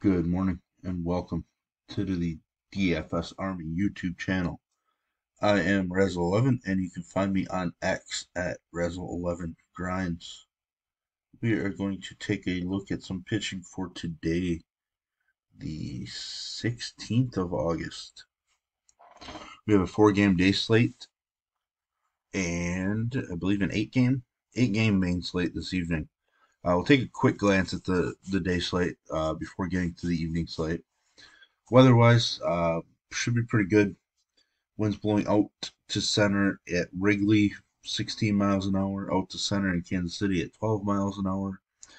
Good morning and welcome to the DFS Army YouTube channel. I am Rezel11 and you can find me on X at Rezel11Grinds. We are going to take a look at some pitching for today, the 16th of August. We have a 4-game day slate and I believe an 8-game main slate this evening. We'll take a quick glance at the day slate before getting to the evening slate. Weather-wise, should be pretty good. Winds blowing out to center at Wrigley, 16 miles an hour. Out to center in Kansas City at 12 miles an hour.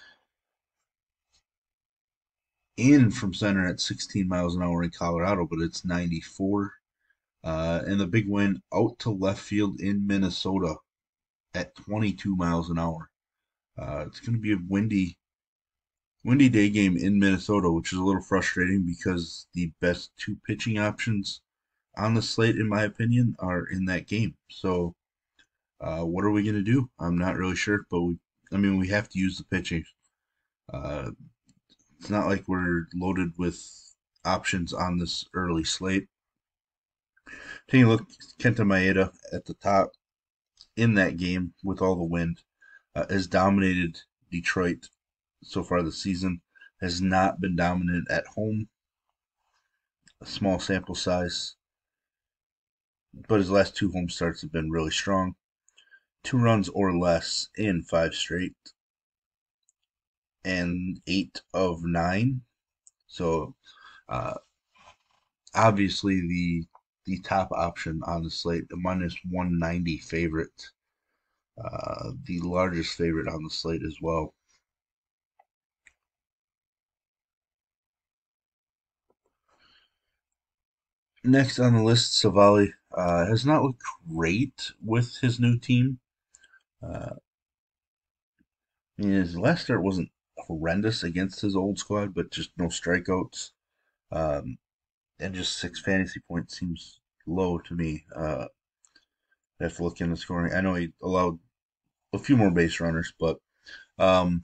In from center at 16 miles an hour in Colorado, but it's 94. And the big wind out to left field in Minnesota at 22 miles an hour. It's going to be a windy day game in Minnesota, which is a little frustrating because the best two pitching options on the slate, in my opinion, are in that game. So, what are we going to do? I'm not really sure, but we have to use the pitching. Uh, it's not like we're loaded with options on this early slate. Taking a look, Kenta Maeda at the top in that game with all the wind has dominated Detroit so far this season. Has not been dominant at home. A small sample size, but his last two home starts have been really strong. 2 runs or less in 5 straight and 8 of 9. So uh, obviously the top option on the slate, a minus 190 favorite, the largest favorite on the slate as well. Next on the list, Savali has not looked great with his new team. His last start wasn't horrendous against his old squad, but just no strikeouts. Um, and just 6 fantasy points seems low to me. I have to look in the scoring. I know he allowed a few more base runners, but um,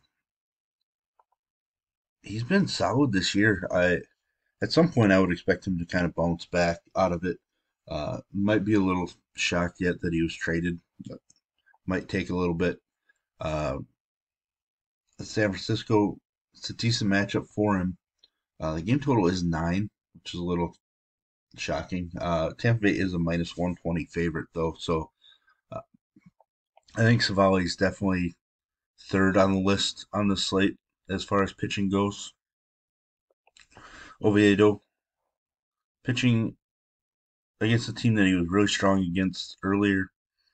he's been solid this year. At some point I would expect him to kind of bounce back out of it. Might be a little shocked yet that he was traded. Might take a little bit. Uh, San Francisco, it's a decent matchup for him. The game total is 9, which is a little shocking. Tampa Bay is a minus 120 favorite though, so uh, I think Savali is definitely third on the list on the slate as far as pitching goes. Oviedo pitching against a team that he was really strong against earlier.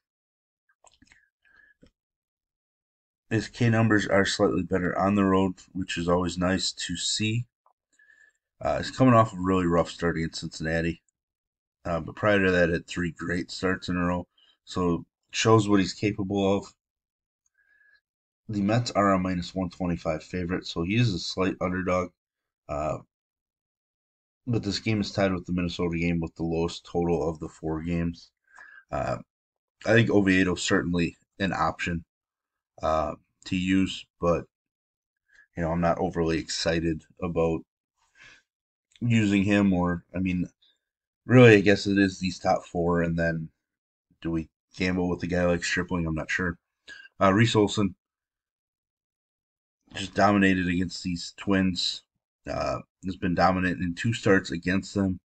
His K numbers are slightly better on the road, which is always nice to see. He's coming off a really rough start against Cincinnati, but prior to that, had 3 great starts in a row. So shows what he's capable of. The Mets are a minus 125 favorite, so he is a slight underdog. Uh, but this game is tied with the Minnesota game with the lowest total of the 4 games. Uh, I think Oviedo certainly an option uh, to use, but I'm not overly excited about using him. Or really, I guess it is these top 4, and then do we gamble with a guy like Stripling? I'm not sure. Reese Olson just dominated against these Twins. Has been dominant in 2 starts against them.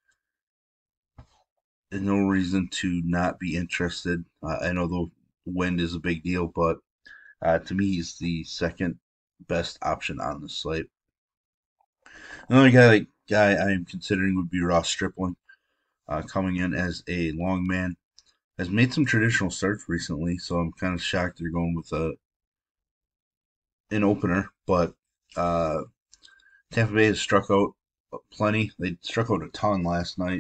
There's no reason to not be interested. I know the wind is a big deal, but to me, he's the second best option on the slate. Another guy I am considering would be Ross Stripling, coming in as a long man. Has made some traditional starts recently, so I'm kind of shocked they're going with an opener. But uh, Tampa Bay has struck out plenty. They struck out a ton last night,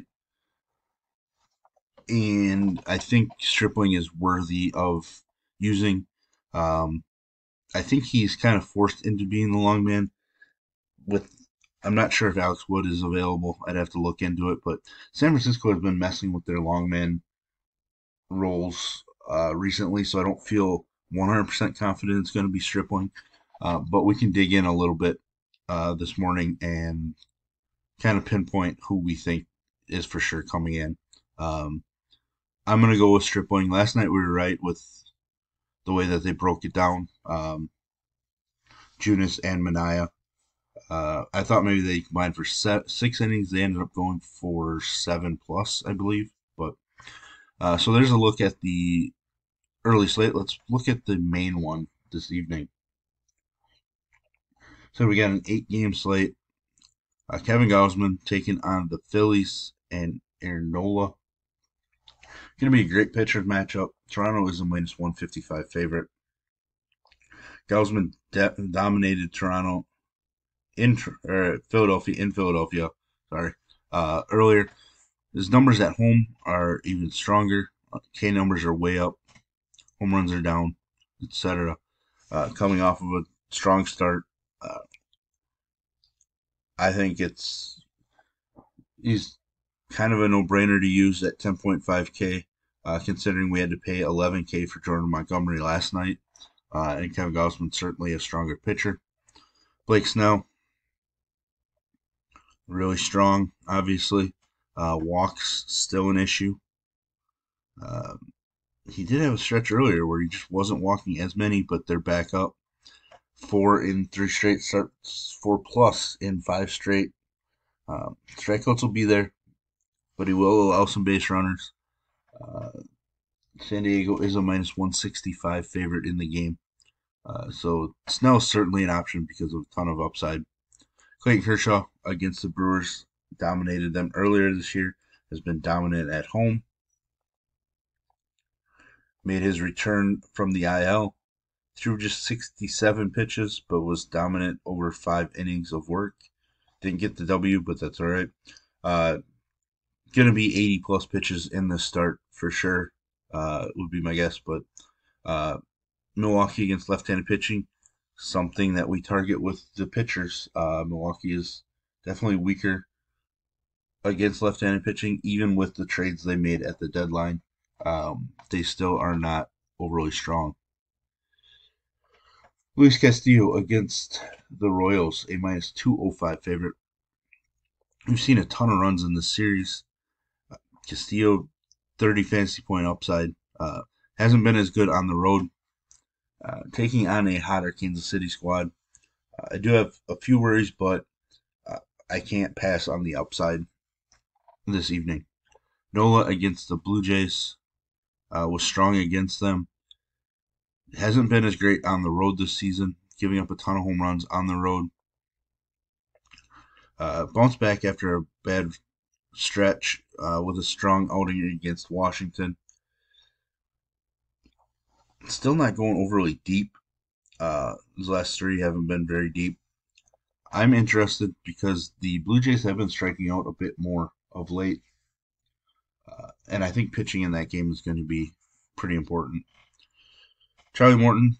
and I think Stripling is worthy of using. Um, I think he's kind of forced into being the long man. With I'm not sure if Alex Wood is available. I'd have to look into it, but San Francisco has been messing with their long man roles recently, so I don't feel 100% confident it's going to be Stripling. But we can dig in a little bit this morning and kind of pinpoint who we think is for sure coming in. Um, I'm gonna go with Stripling. Last night we were right with the way that they broke it down. Junis and Mania. I thought maybe they combined for 6 innings. They ended up going for 7 plus, I believe. But so there's a look at the early slate. Let's look at the main one this evening. So we got an 8 game slate. Kevin Gausman taking on the Phillies and Aaron Nola. Going to be a great pitchers matchup. Toronto is a minus 155 favorite. Gausman dominated Toronto in Philadelphia. Sorry, earlier. His numbers at home are even stronger. K numbers are way up. Home runs are down, etc. Coming off of a strong start, uh, I think he's kind of a no-brainer to use at 10.5K, considering we had to pay 11K for Jordan Montgomery last night, and Kevin Gausman's certainly a stronger pitcher. Blake Snell, really strong, obviously. Walks still an issue. He did have a stretch earlier where he just wasn't walking as many, but they're back up. 4 in 3 straight starts, 4 plus in 5 straight. Strikeouts will be there, but he will allow some base runners. Uh, San Diego is a minus 165 favorite in the game. So Snell is certainly an option because of a ton of upside. Clayton Kershaw against the Brewers dominated them earlier this year, has been dominant at home. Made his return from the IL, threw just 67 pitches, but was dominant over 5 innings of work. Didn't get the W, but that's all right. Going to be 80 plus pitches in this start for sure, would be my guess. But Milwaukee against left-handed pitching, something that we target with the pitchers. Milwaukee is definitely weaker against left-handed pitching, even with the trades they made at the deadline. They still are not overly strong. Luis Castillo against the Royals, a minus 205 favorite. We've seen a ton of runs in this series. Castillo, 30 fantasy point upside. Hasn't been as good on the road. Taking on a hotter Kansas City squad. I do have a few worries, but I can't pass on the upside this evening. Nola against the Blue Jays was strong against them. Hasn't been as great on the road this season, giving up a ton of home runs on the road. Bounced back after a bad stretch with a strong outing against Washington. Still not going overly deep. His last 3 haven't been very deep. I'm interested because the Blue Jays have been striking out a bit more of late. And I think pitching in that game is going to be pretty important. Charlie Morton,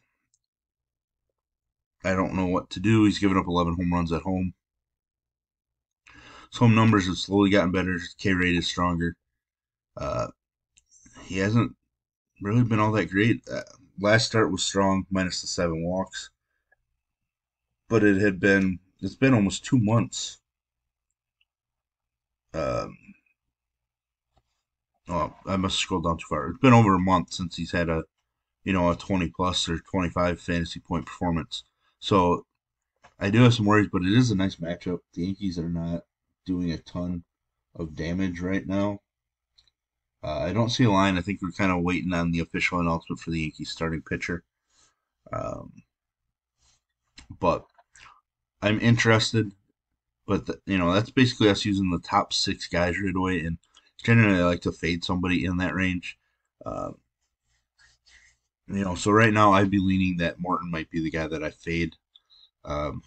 I don't know what to do. He's given up 11 home runs at home. His home numbers have slowly gotten better. His K rate is stronger. He hasn't really been all that great. Last start was strong, minus the 7 walks. But it's been almost 2 months. I must scroll down too far. It's been over a month since he's had a 20 plus or 25 fantasy point performance. So I do have some worries, but it is a nice matchup. The Yankees are not doing a ton of damage right now. I don't see a line. I think we're kind of waiting on the official announcement for the Yankees starting pitcher. But I'm interested. But that's basically us using the top 6 guys right away, and generally I like to fade somebody in that range. So right now I'd be leaning that Morton might be the guy that I fade. Um,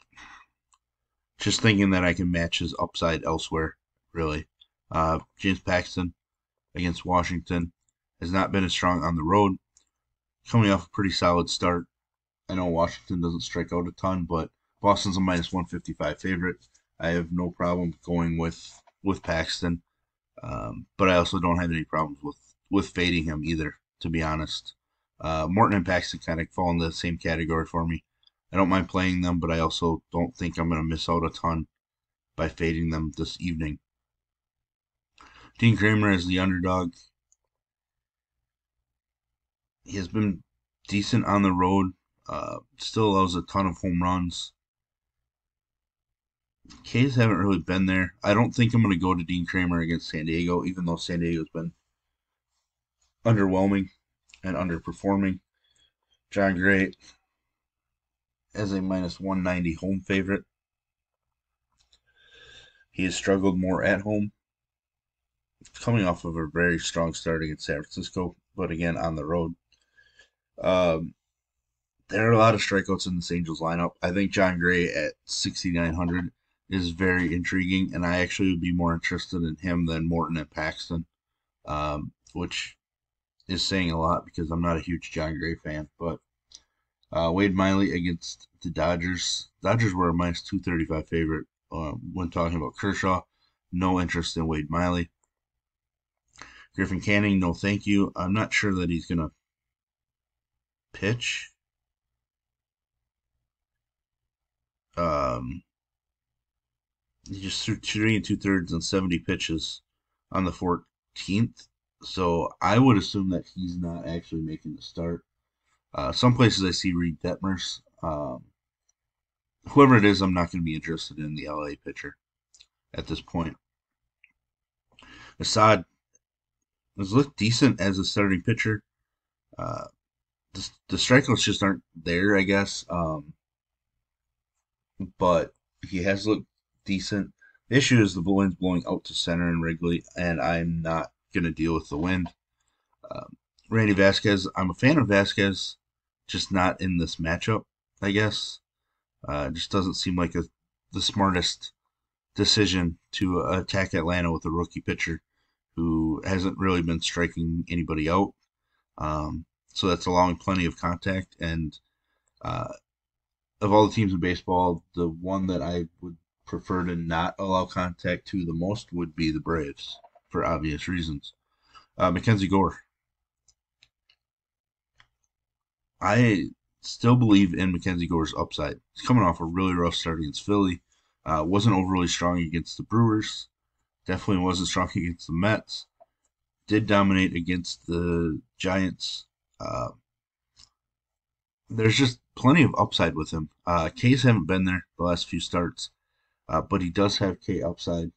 just thinking that I can match his upside elsewhere, really. James Paxton against Washington has not been as strong on the road. Coming off a pretty solid start. I know Washington doesn't strike out a ton, but Boston's a minus 155 favorite. I have no problem going with Paxton, but I also don't have any problems with fading him either, to be honest. Morton and Paxton kind of fall in the same category for me. I don't mind playing them, but I also don't think I'm going to miss out a ton by fading them this evening. Dean Kramer as the underdog. He has been decent on the road. Still allows a ton of home runs. K's haven't really been there. I don't think I'm going to go to Dean Kramer against San Diego, even though San Diego's been underwhelming and underperforming. Jon Gray as a minus 190 home favorite. He has struggled more at home, coming off of a very strong start against San Francisco, but again on the road. Um, there are a lot of strikeouts in this Angels lineup. I think Jon Gray at 6,900 is very intriguing, and I actually would be more interested in him than Morton and Paxton, which is saying a lot because I'm not a huge Jon Gray fan. But Wade Miley against the Dodgers. Dodgers were a minus 235 favorite when talking about Kershaw. No interest in Wade Miley. Griffin Canning, no thank you. I'm not sure that he's going to pitch. He just threw 3 2/3 and 70 pitches on the 14th. So I would assume that he's not actually making the start. Some places I see Reed Detmers. Whoever it is, I'm not going to be interested in the LA pitcher at this point. Assad has looked decent as a starting pitcher. Uh, the strikeouts just aren't there, I guess. But he has looked decent. The issue is the wind's blowing out to center in Wrigley, and I'm not going to deal with the wind. Randy Vasquez, I'm a fan of Vasquez, just not in this matchup, I guess. Just doesn't seem like the smartest decision to attack Atlanta with a rookie pitcher who hasn't really been striking anybody out. So that's allowing plenty of contact. And of all the teams in baseball, the one that I would prefer to not allow contact to the most would be the Braves for obvious reasons. Mackenzie Gore. I still believe in Mackenzie Gore's upside. He's coming off a really rough start against Philly. Wasn't overly strong against the Brewers. Definitely wasn't strong against the Mets. Did dominate against the Giants. There's just plenty of upside with him. K's haven't been there the last few starts, but he does have K upside.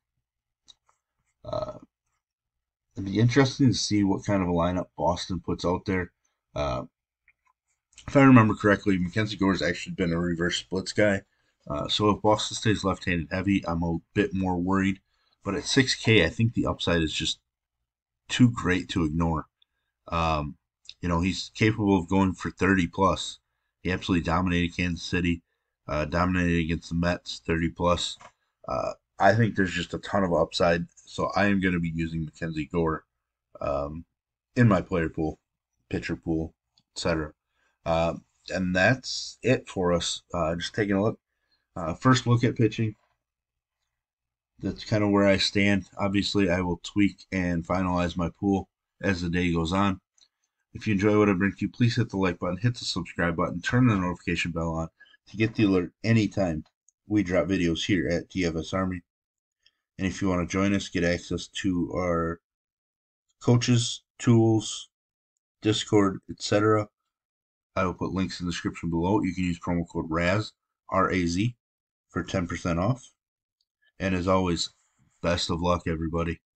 It'd be interesting to see what kind of a lineup Boston puts out there. If I remember correctly, Mackenzie Gore's actually been a reverse splits guy. So if Boston stays left-handed heavy, I'm a bit more worried. But at 6K, I think the upside is just too great to ignore. He's capable of going for 30 plus. He absolutely dominated Kansas City, dominated against the Mets, 30 plus. I think there's just a ton of upside. So I am going to be using Mackenzie Gore in my player pool, pitcher pool, etc. And that's it for us. Just taking a look. First look at pitching. That's kind of where I stand. Obviously, I will tweak and finalize my pool as the day goes on. If you enjoy what I bring to you, please hit the like button, hit the subscribe button, turn the notification bell on to get the alert anytime we drop videos here at DFS Army. And if you want to join us, get access to our coaches, tools, Discord, etc. I will put links in the description below. You can use promo code RAZ, R-A-Z, for 10% off. And as always, best of luck, everybody.